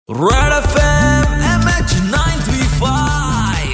Red FM MH 935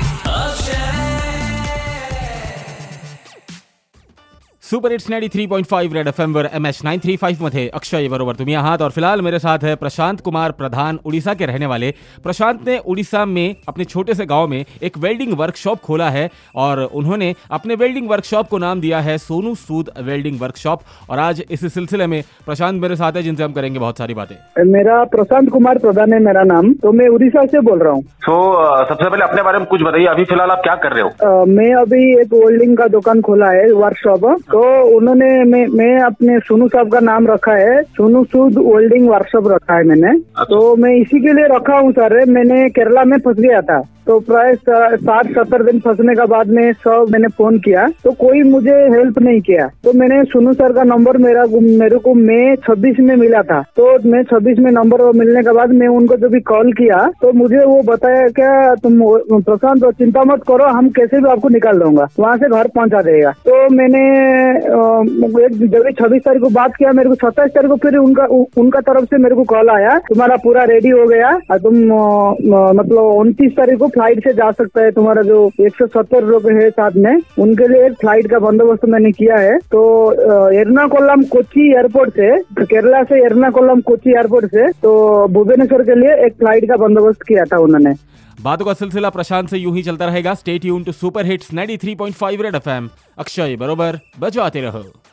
super hits 93.5 red FM वर MH 935 मध्ये अक्षय बरोबर तुम्ही आहात और फिलहाल मेरे साथ है प्रशांत कुमार प्रधान, उड़ीसा के रहने वाले। प्रशांत ने उड़ीसा में अपने छोटे से गांव में एक वेल्डिंग वर्कशॉप खोला है और उन्होंने अपने वेल्डिंग वर्कशॉप को नाम दिया है सोनू सूद वेल्डिंग वर्कशॉप। और आज इस सिलसिले में प्रशांत मेरे साथ है जिनसे हम करेंगे बहुत सारी बातें। मेरा प्रशांत कुमार प्रधान है मेरा नाम, तो मैं उड़ीसा से बोल रहा हूँ। सबसे पहले अपने बारे में कुछ बताइए, अभी फिलहाल आप क्या कर रहे हो? मैं अभी एक वेल्डिंग का दुकान खोला है, वर्कशॉप। तो उन्होंने मैं अपने सोनू साहब का नाम रखा है, सोनू सूद वेल्डिंग वर्कशॉप रखा है मैंने। तो मैं इसी के लिए रखा हूँ सर। मैंने केरला में फंस गया था, तो प्राय 60-70 दिन फंसने का बाद में मैंने फोन किया तो कोई मुझे हेल्प नहीं किया। तो मैंने सोनू सर का नंबर मेरे को मई 26 में मिला था। तो मई 26 में नंबर मिलने के बाद मैं उनको जब भी कॉल किया तो मुझे वो बताया क्या तुम प्रशांत चिंता मत करो, हम कैसे भी आपको निकाल दूंगा, वहाँ से घर पहुँचा देगा। तो मैंने जब 26 तारीख को बात किया, मेरे को 27 तारीख को फिर उनका तरफ से मेरे को कॉल आया, तुम्हारा पूरा रेडी हो गया, तुम मतलब 29 तारीख को फ्लाइट से जा सकता है। तुम्हारा जो 170 लोग है साथ में, उनके लिए एक फ्लाइट का बंदोबस्त मैंने किया है। तो एर्नाकुलम कोच्चि एयरपोर्ट से, केरला से एर्नाकुलम कोच्चि एयरपोर्ट से तो भुवनेश्वर के लिए एक फ्लाइट का बंदोबस्त किया था उन्होंने। बातों का सिलसिला प्रशांत से यूं ही चलता रहेगा। Stay tuned to super hits 93.5 red FM. Akshay बरोबर बजाते रहो।